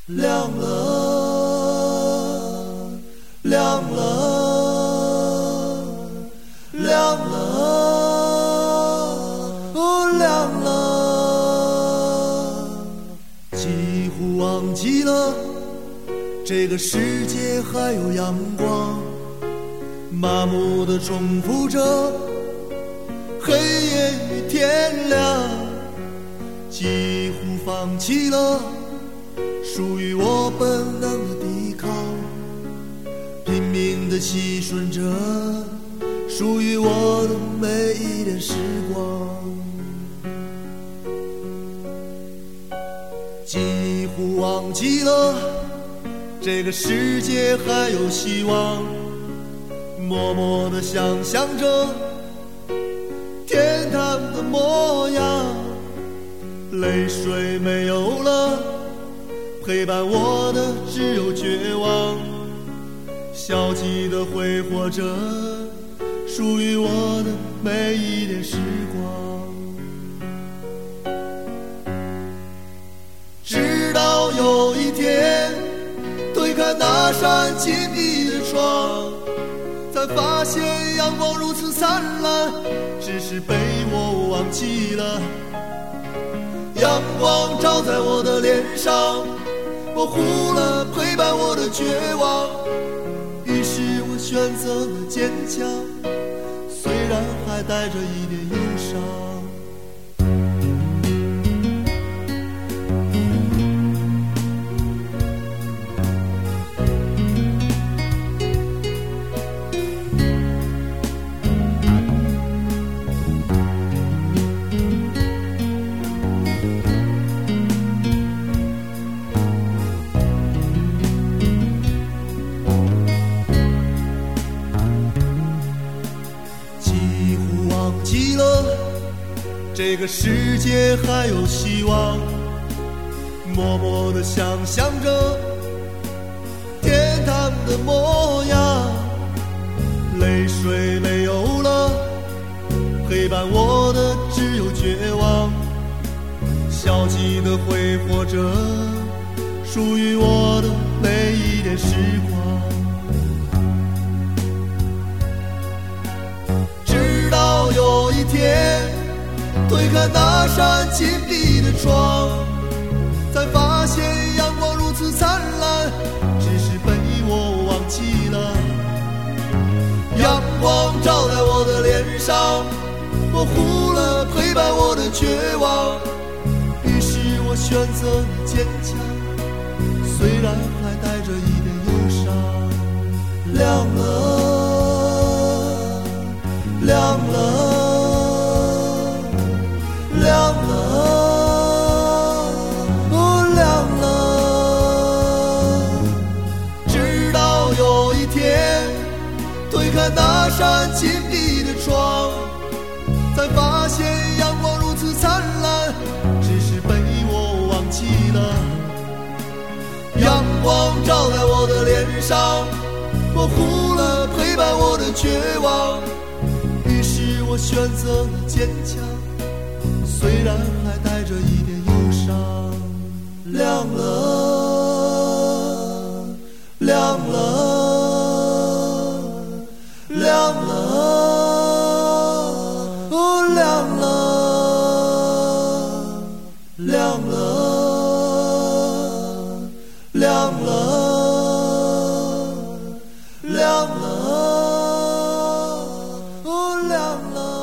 亮了，亮了，亮了，哦，亮了，几乎忘记了这个世界还有阳光，麻木地重复着黑夜与天亮，几乎放弃了属于我本能的抵抗，拼命地细顺着属于我的每一点时光，几乎忘记了这个世界还有希望，默默地想象着天堂的模样，泪水没有了，陪伴我的只有绝望，消极地挥霍着属于我的每一点时光，直到有一天推开那扇紧闭的窗，才发现阳光如此灿烂，只是被我忘记了。阳光照在我的脸上，模糊了陪伴我的绝望，于是我选择了坚强，虽然还带着一点忧伤。这个世界还有希望，默默地想象着天堂的模样，泪水没有了，陪伴我的只有绝望，消极地挥霍着属于我的每一点时光，直到有一天推开那扇紧闭的窗，才发现阳光如此灿烂，只是被我忘记了。阳光照在我的脸上，模糊了陪伴我的绝望，于是我选择了坚强，虽然还带着一点忧伤。亮了，亮了，亮了，哦，亮了，直到有一天推开那扇紧闭的窗，才发现阳光如此灿烂，只是被我忘记了。阳光照在我的脸上，模糊了陪伴我的绝望，于是我选择了坚强，虽然还带着一点忧伤。亮了，亮了，亮了，哦，亮了，亮了，亮了，亮了，哦，亮了。